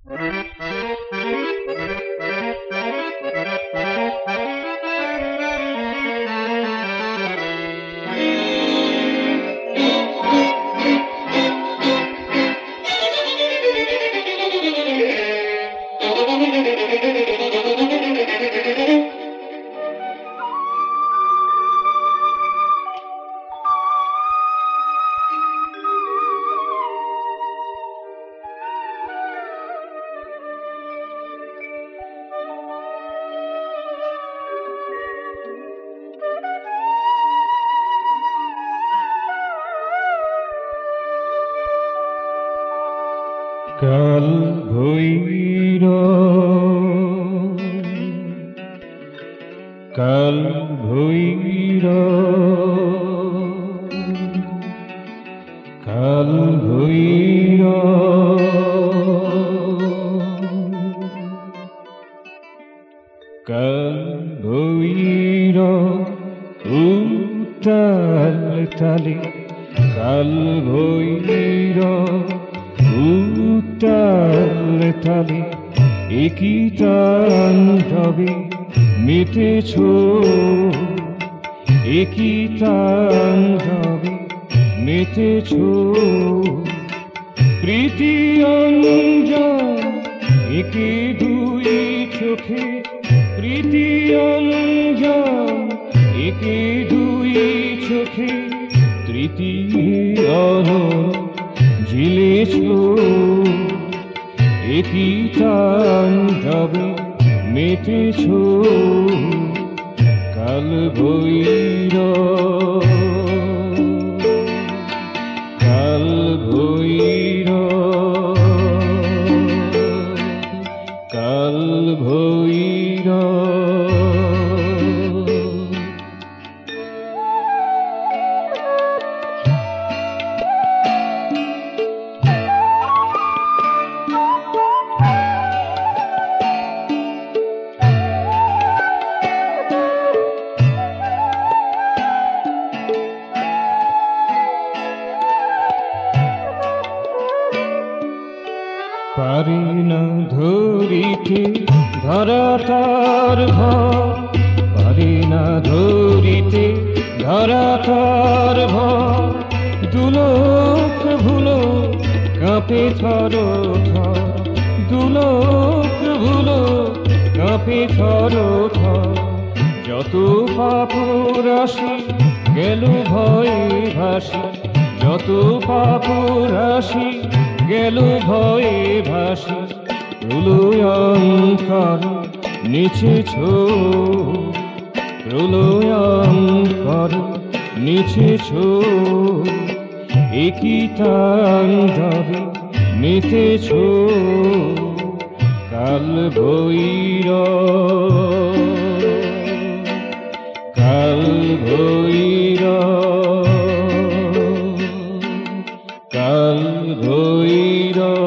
কাল ভৈরব, কাল ভৈরব, কাল ভৈরব, কাল ভৈরব উত্তাল তালে, কাল ভৈরব উত্তাল তালে একই তাণ্ডবে মেতেছ, একই তাণ্ডবে মেতেছ। প্রীতি অঞ্জন একে দুই চোখে, প্রীতি অঞ্জন একে দুই চোখে, তৃতীয় ঝিলেছ, একই তাণ্ডবে মেতেছ। কাল ভৈরব, কাল ভৈরব, কাল ভৈরব। পারি না ধরিতে ধরা তার ভর, পারি না ধরিতে ধরা তার ভর। দুলোক ভুলো কাঁপে থর থর, দুলোক ভুলো কাঁপে থর থর। যত পাপ রাশি গেল ভয়ে ভাসি, যত পাপ রাশি গেল ভয়ে ভাসি। প্রলয়ঙ্কর নিচেছ, প্রলয়ঙ্কর নিচেছ, একই তাণ্ডবে মেতেছ। কাল ভৈরব, কাল ভৈরব, কাল ভৈরব।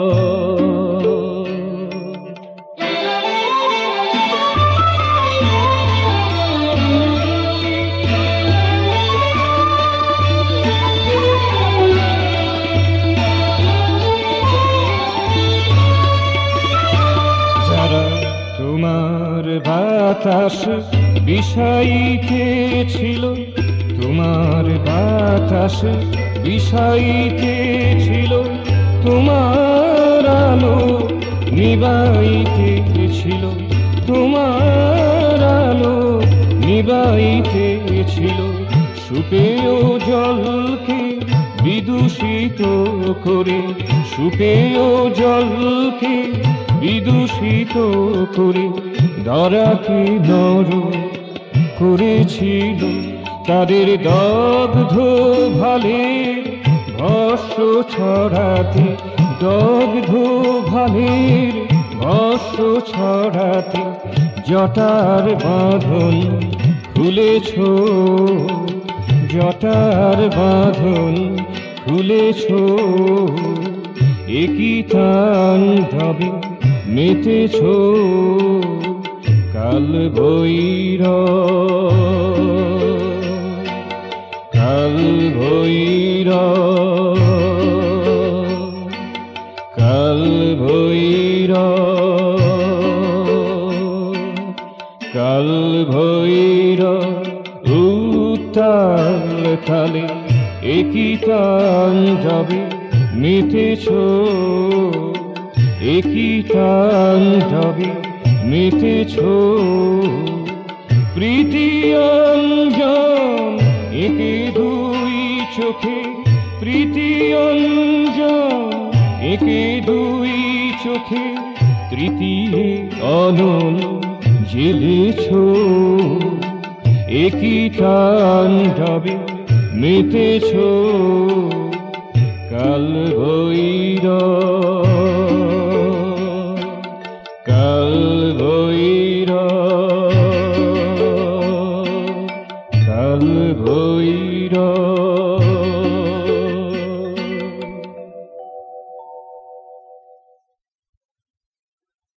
যারা তোমার বাতাস বিষাইতে ছিল, তোমার বাতাস বিষাইতে ছিল, তোমার আলো নিবাইতে ছিল, তোমার আলো নিবাইতে ছিল। সুপেয় জলকে বিদূষিত করে, সুপেয় জলকে বিদূষিত করে, ধরাকে নর করেছিল। তাদের দগ্ধ ভালে ভস্য ছড়াতে, দগ্ধ ভালের ভস্য ছড়াতে। জটার বাঁধন খুলেছ, জটার বাঁধন খুলেছ, একই তাণ্ডবে মেতেছ। কাল ভৈরব, কাল ভৈরব, কাল কাল ভৈরব উত্তাল কালে একই তাণ্ডবে মেতেছ, একই তাণ্ডবে মেতেছ। প্রীতি অঞ্জন একে দুই চোখে, প্রীতি অঞ্জন একে দুই চোখে, তৃতীয় অনল জেলেছ। একই তাণ্ডবে মেতেছ কাল ভৈরব।